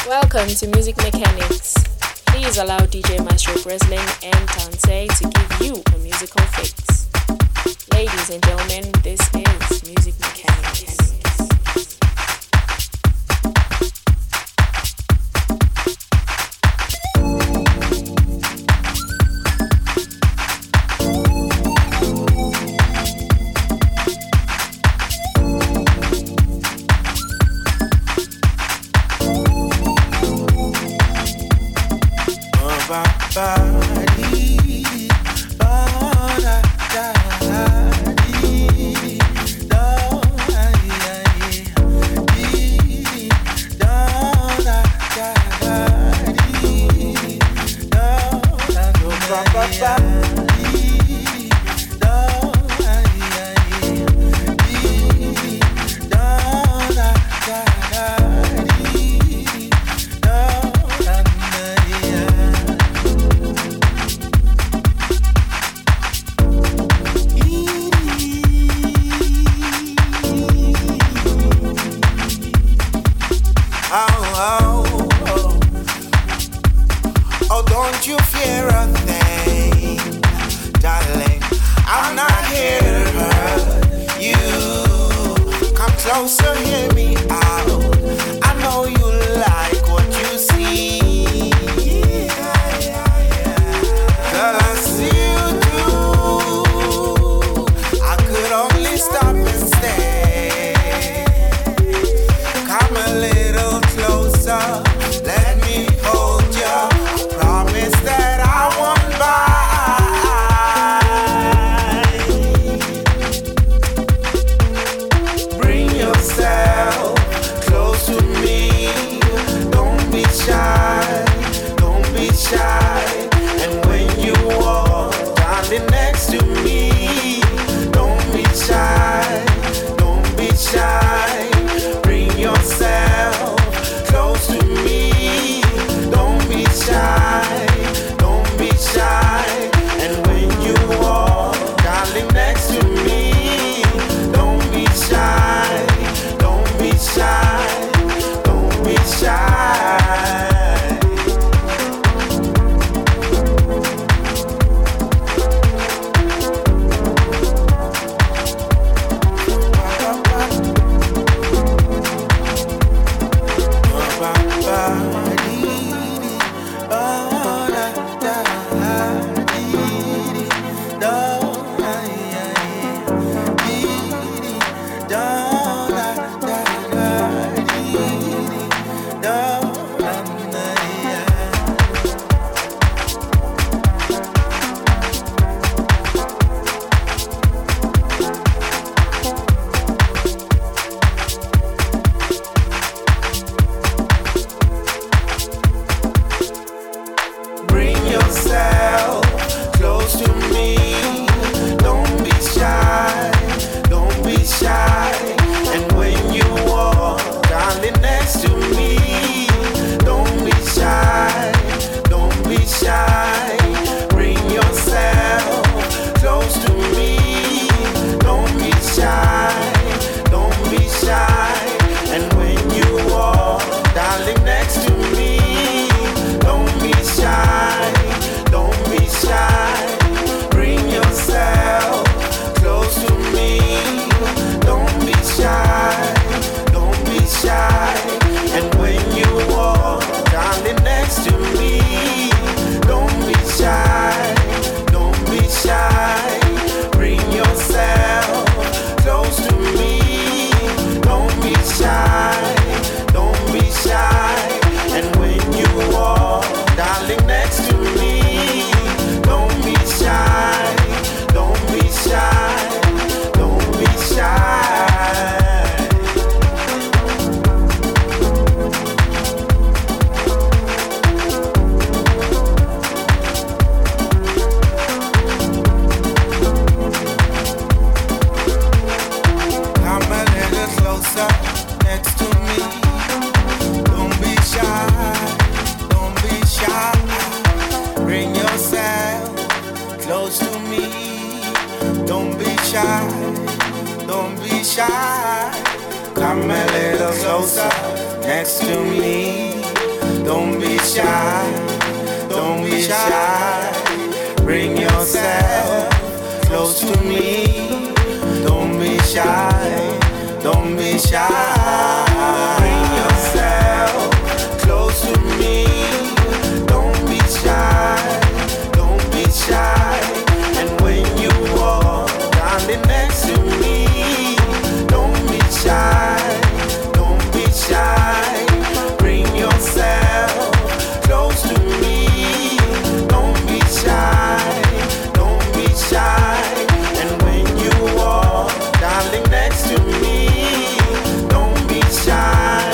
Welcome to Music Mechanics. Please allow DJ Maestro Breslin and Tansei to give you a musical fix. Ladies and gentlemen, this is Music Mechanics. Come a little closer next to me. Don't be shy, don't be shy. Bring yourself close to me. Don't be shy, don't be shy. Bring yourself close to me. Don't be shy, don't be shy. And when you walk standing next to me, don't be shy, don't be shy. Bring yourself close to me. Don't be shy, don't be shy. And when you walk darling next to me, don't be shy,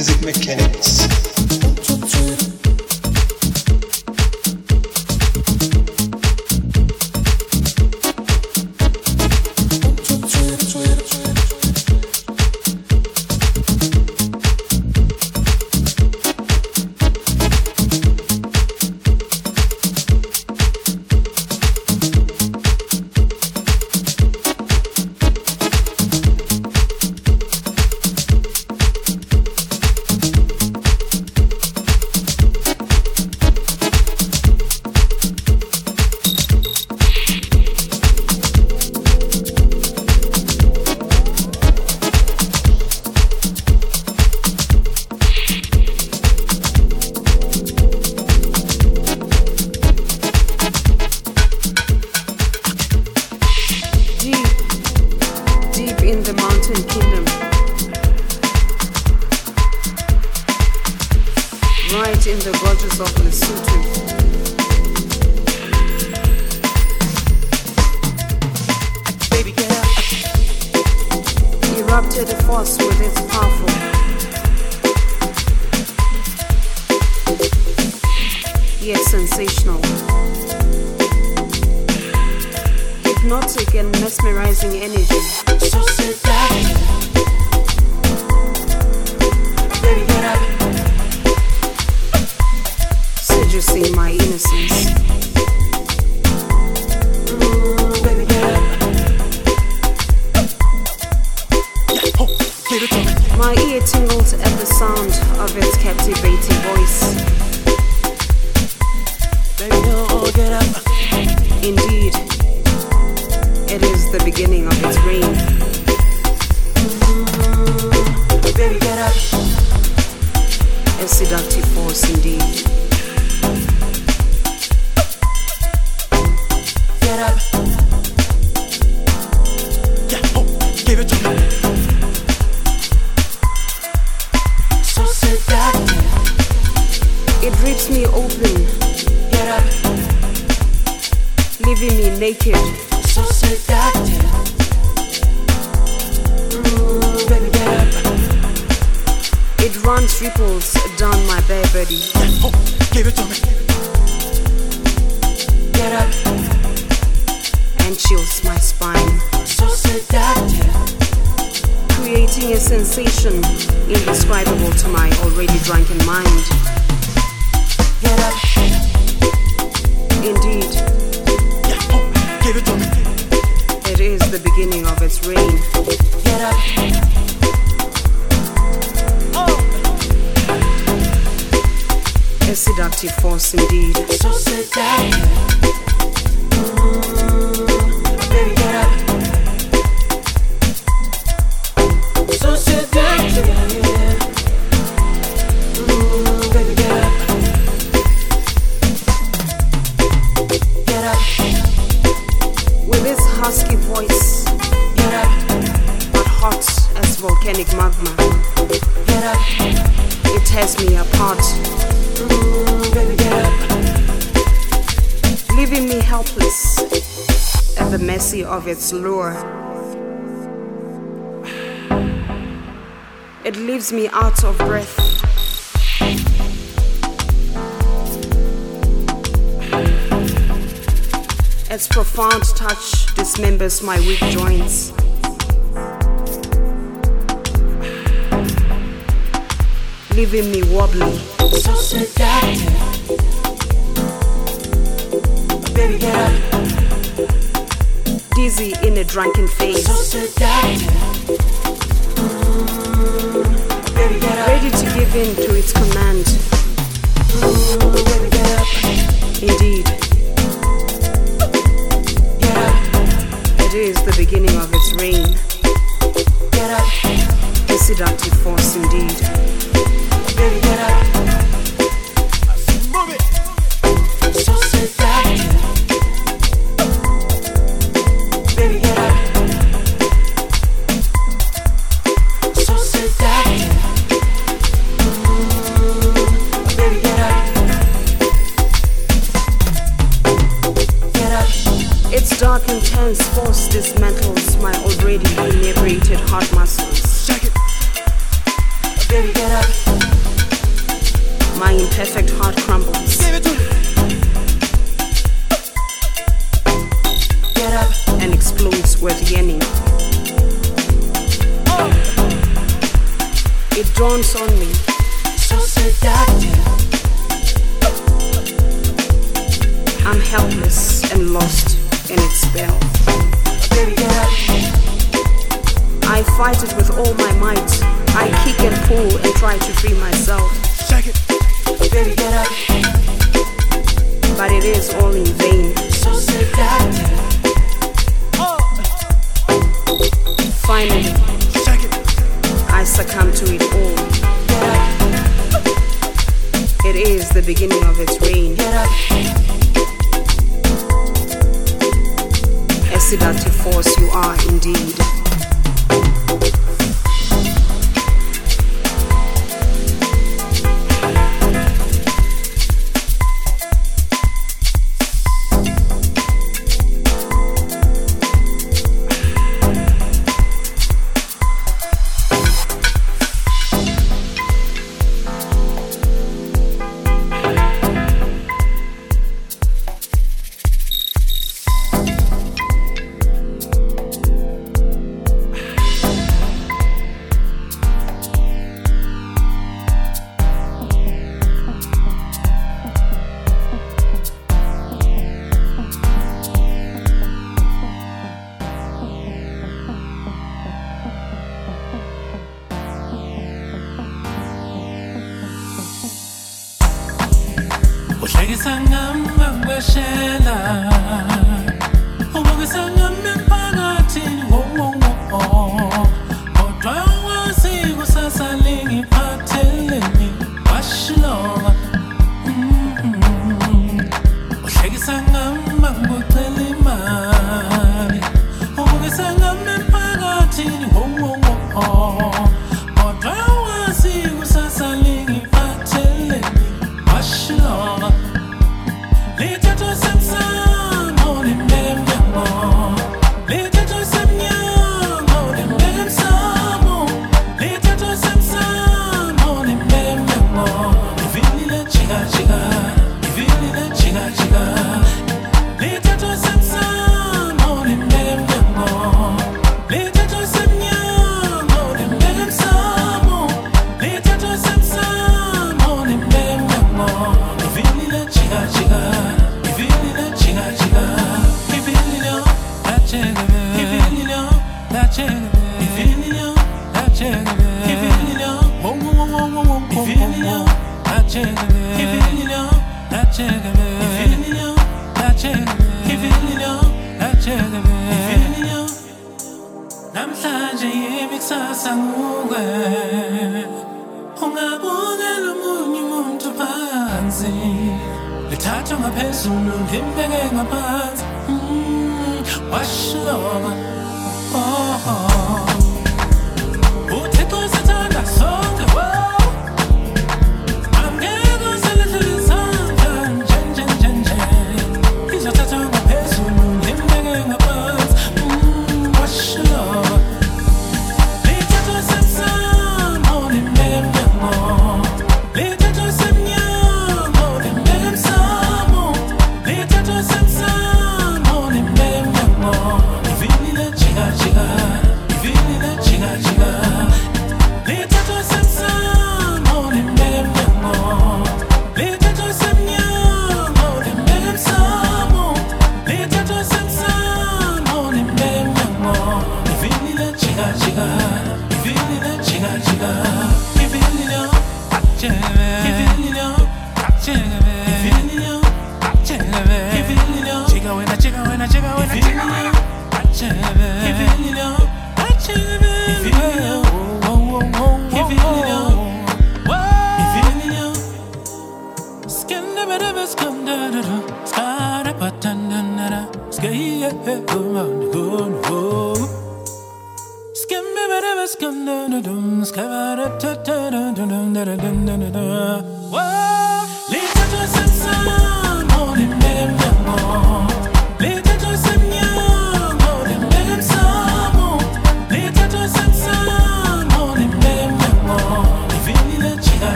Music Mechanics. Its lure. It leaves me out of breath. Its profound touch dismembers my weak joints. Leaving me wobbly. So seductive. Baby, get up. Dizzy in a drunken phase. So seductive. Baby, get up. Ready to give in to its command. Baby, get up. Indeed. Get up. It is the beginning of its reign. Get up. A seductive force indeed. Baby, get up. Move it. So seductive. Baby, get up. So seductive. Baby, get up. Get up. Its dark intense force dismantles my already inebriated heart muscles. Check it. Baby, get up. perfect heart crumbles. Give it to me. Get up. And explodes with yearning. It dawns on me. So seductive. I'm helpless and lost in its spell. Baby, get up. I fight it with all my might. I kick and pull and try to free myself. Shake it. Baby, get up. But it is all in vain. So seductive. Finally, Shake it. I succumb to it all. Get up. It is the beginning of its reign. Get up. A seductive force you are indeed.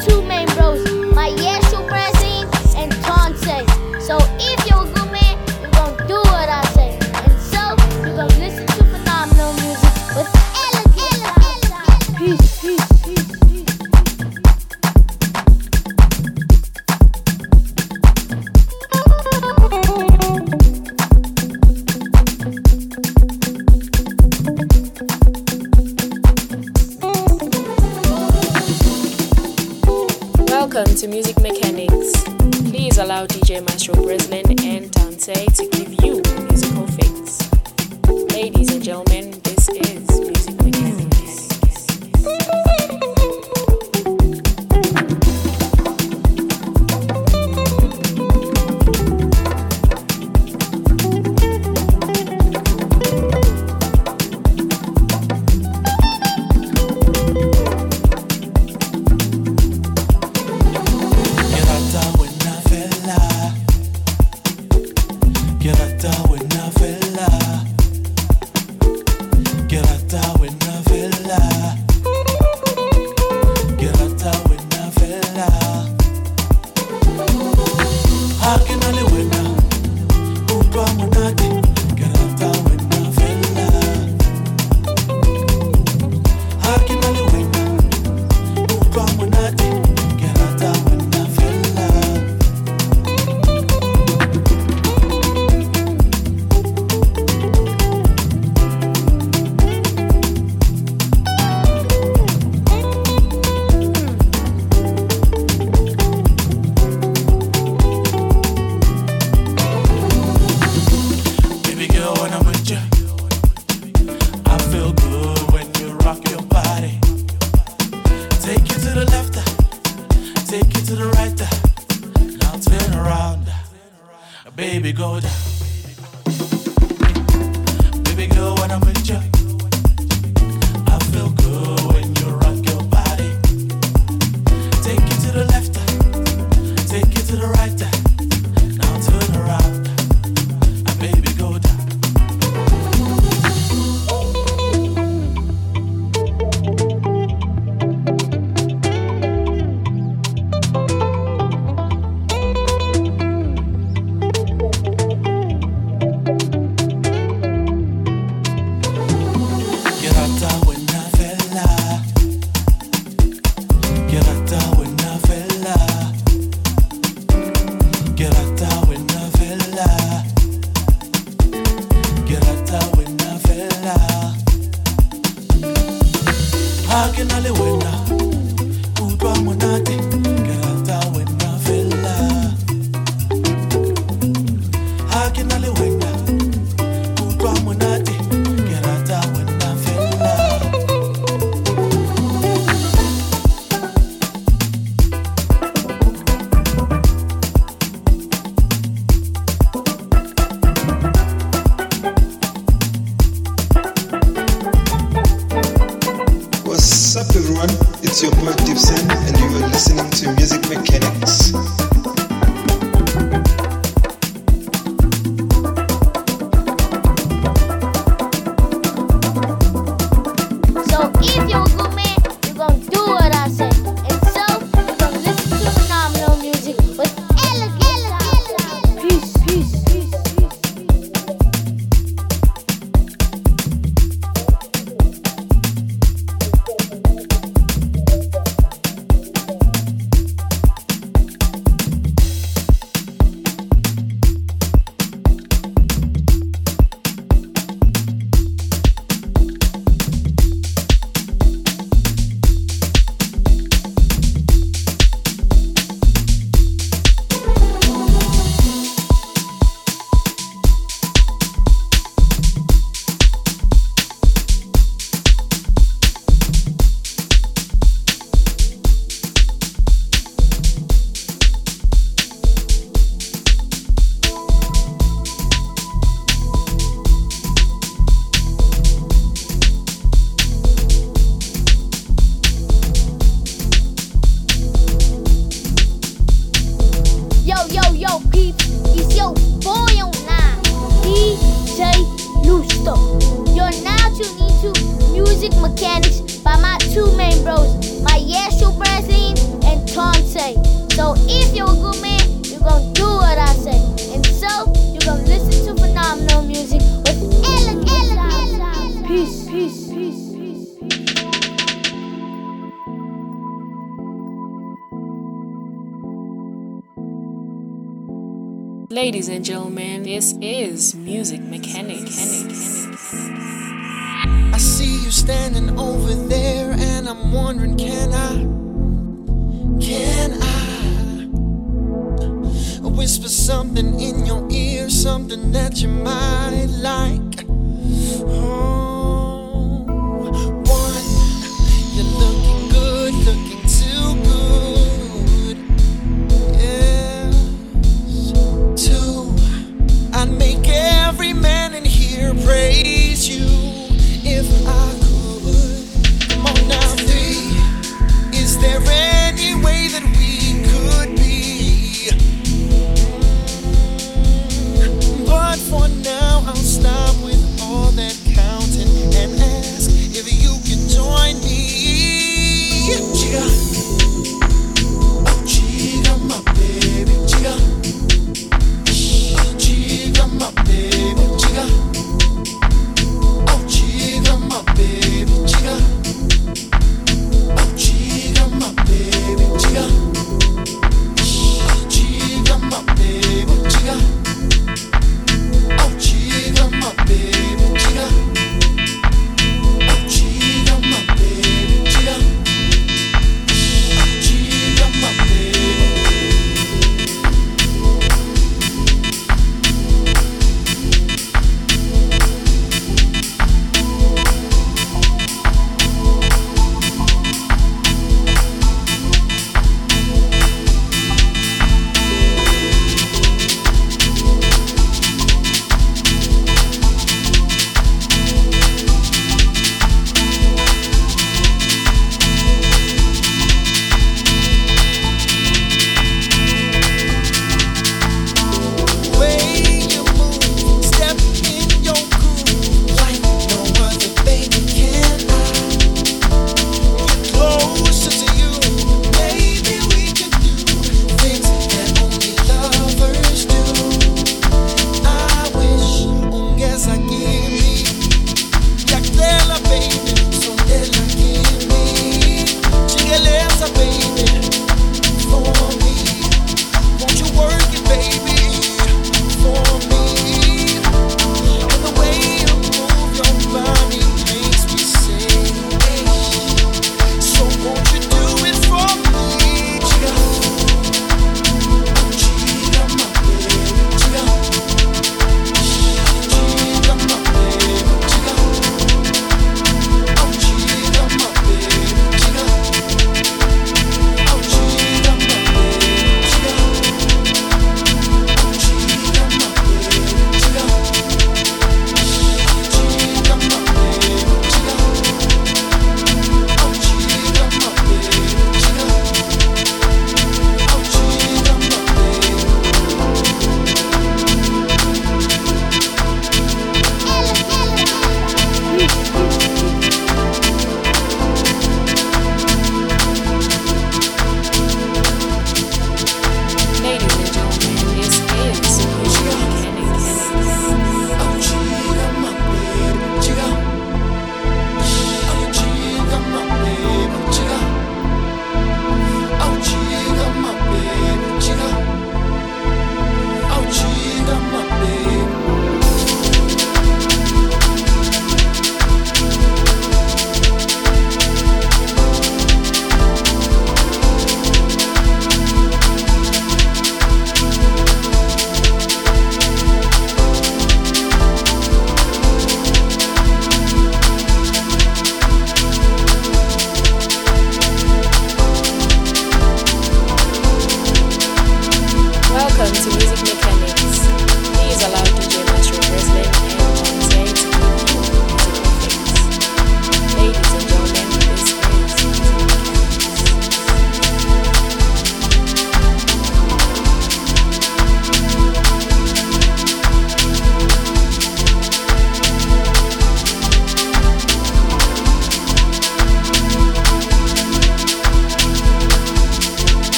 two main bros, my Yeshu Brazil and Tonse. So if you're a good man, you're gonna do what I say. And so you're gonna listen to phenomenal music with elegance. Peace, peace, peace, peace. Welcome to Music Mechanics. Please allow DJ Maestro Breslin and Tante to give you a musical fix. Ladies and gentlemen, this is Music Mechanics. Music Mechanics by my two main bros, my Yeshu Brazil and Ladies and gentlemen, this is Music Mechanics. I see you standing over there, and I'm wondering, can I whisper something in your ear, something that you might like? Oh, one, you're looking good, looking too good. Yes. Two, I'd make every man in here praise you if I could. Come on now. Three, is there any way that we could be? But for now, I'll stop with all that counting and ask if you can join me. Chica, oh chica, my baby, chica, oh chica, my baby, chica, oh chica, my baby, chica, oh chica, my baby, chica, chica, my baby, chica. Oh, chica, my baby, chica. Oh, chica, my baby, chica. Chica, my baby.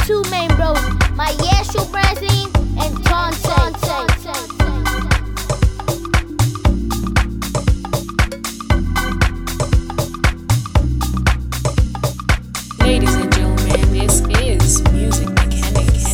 two main bros, my Yeshu Brazil and Tonse. Ladies and gentlemen, this is Music Mechanics.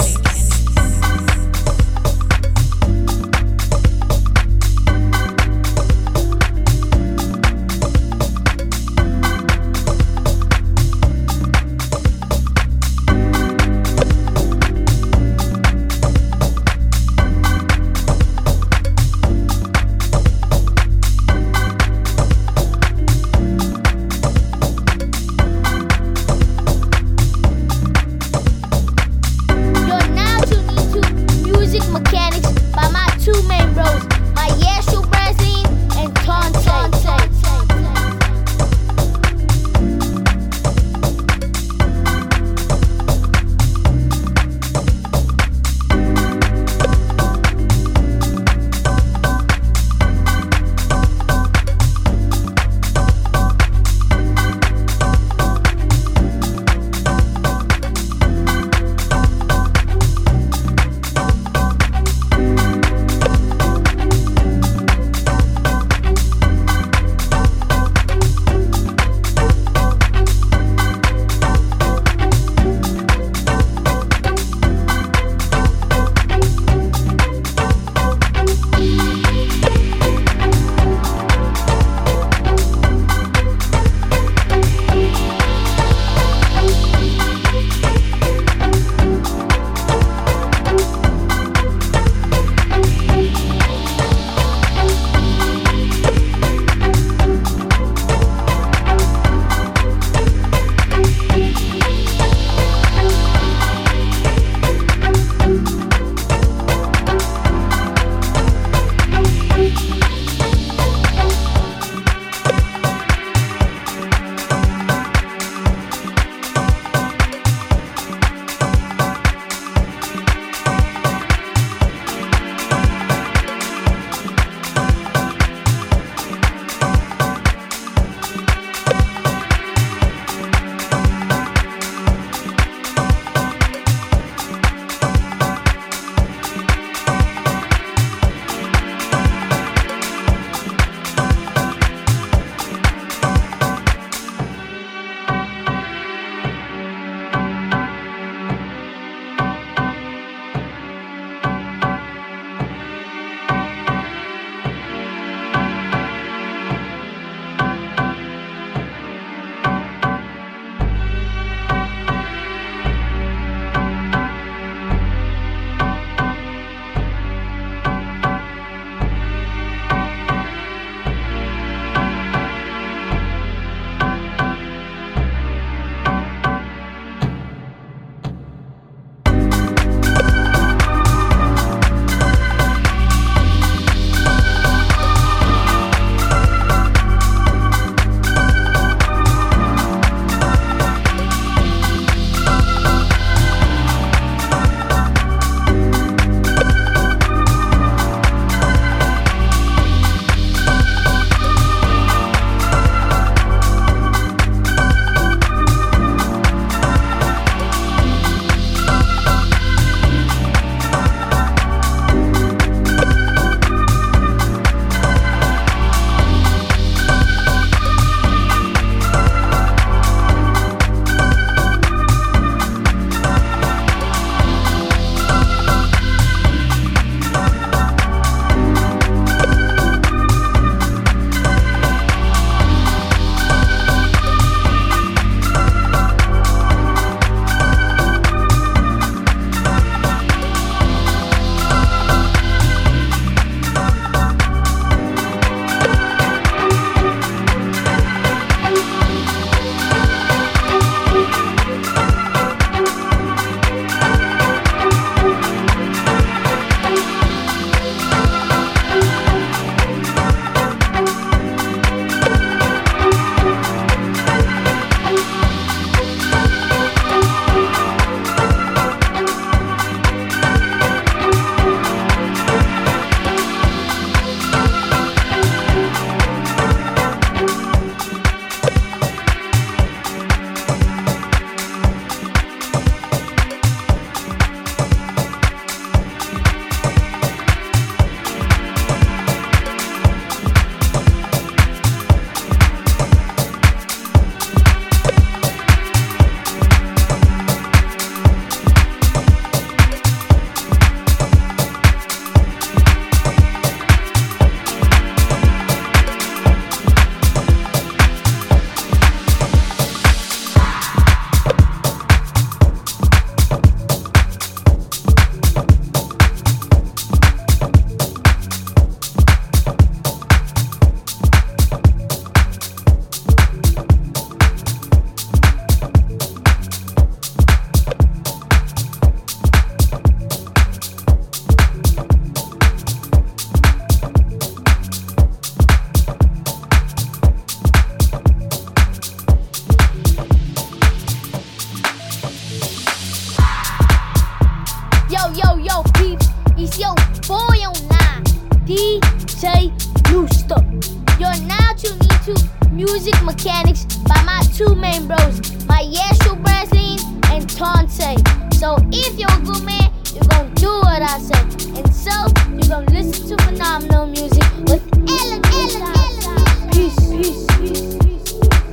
Music Mechanics by my two main bros, my Yeshu Brazil and Tonse. So if you're a good man, you're gonna do what I say. And so you're gonna listen to phenomenal music with elegance. Peace, peace, peace, peace.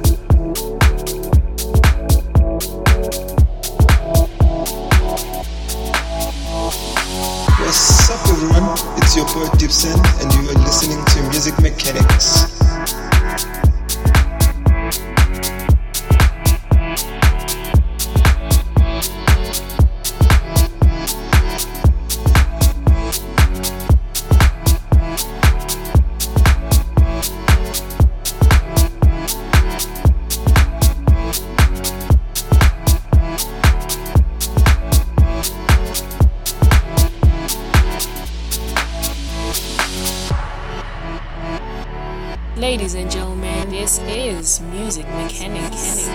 What's up everyone, it's your boy Dipson and you are listening to Music Mechanics. Ladies and gentlemen, this is Music Mechanics.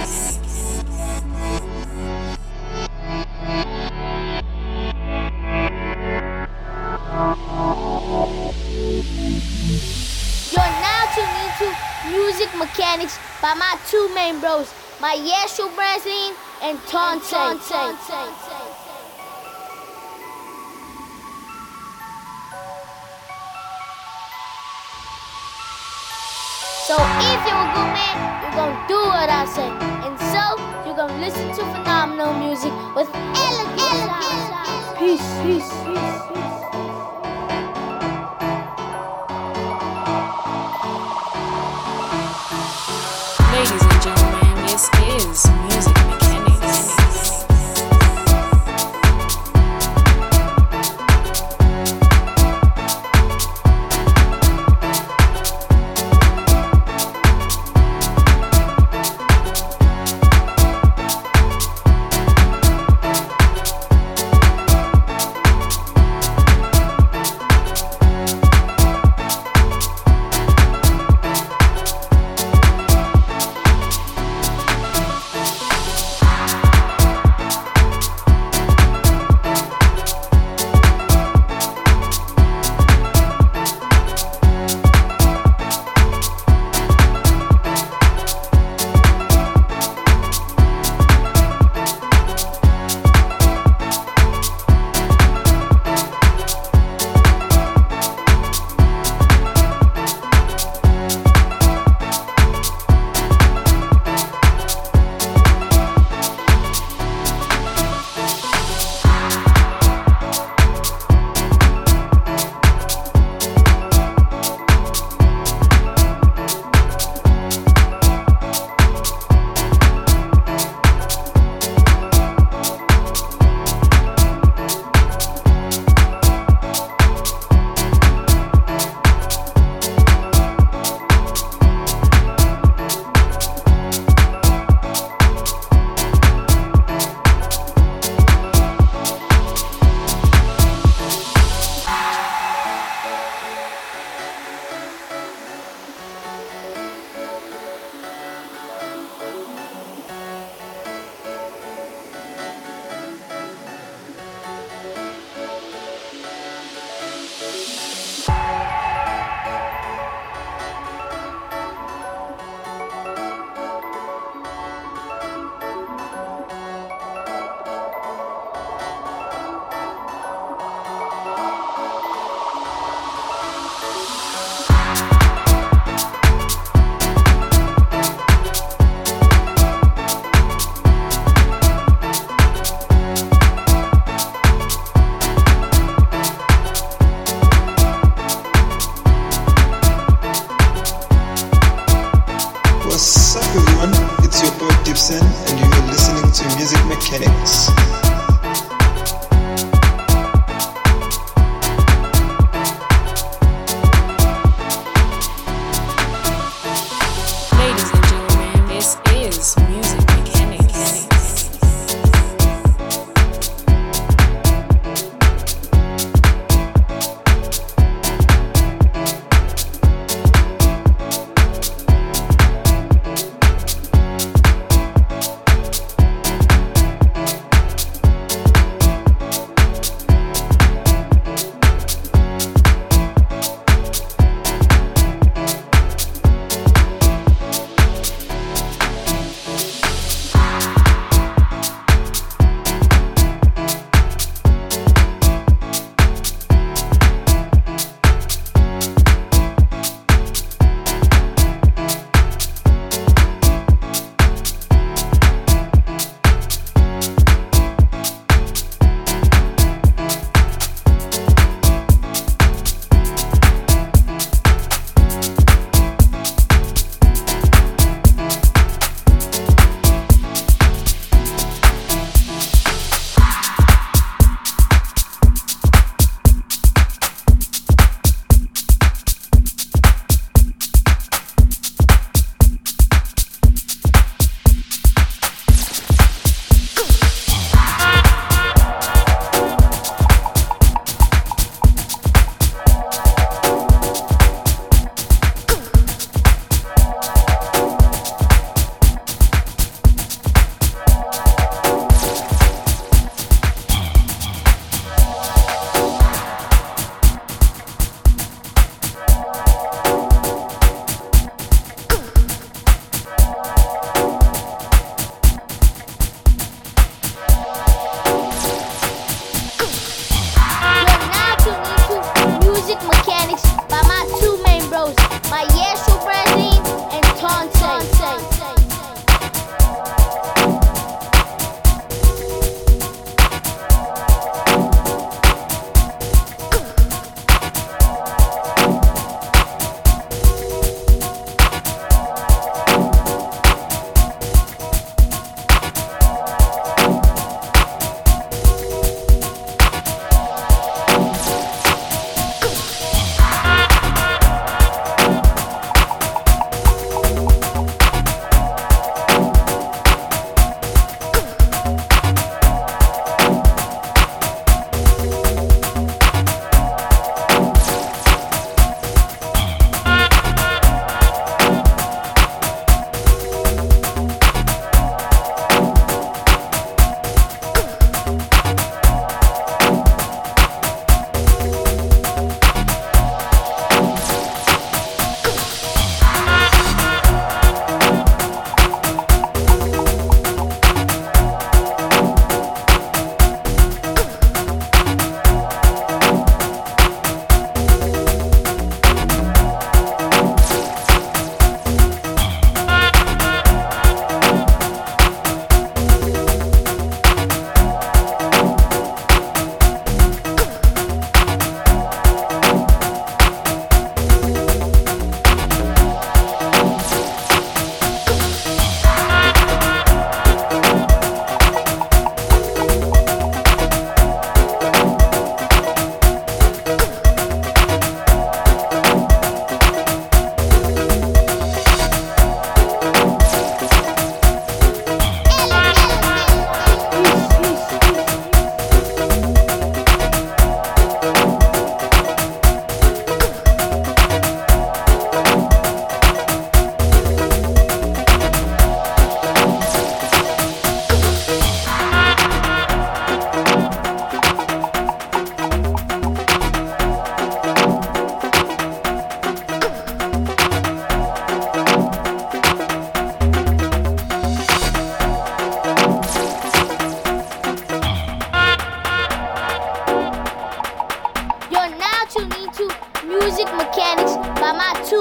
You're now tuning into Music Mechanics by my two main bros, my Yeshu Brazil and Tonse. So if you're a good man, you're gonna do what I say. And so you're gonna listen to phenomenal music with elegance. Peace, peace, peace, peace. Ladies and gentlemen, this is Music Mechanics. Gibson, and you are listening to Music Mechanics. Ladies and gentlemen, this is Music Mechanics.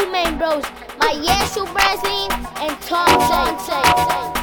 two main bros, my Yeshu Brazil and Tonse.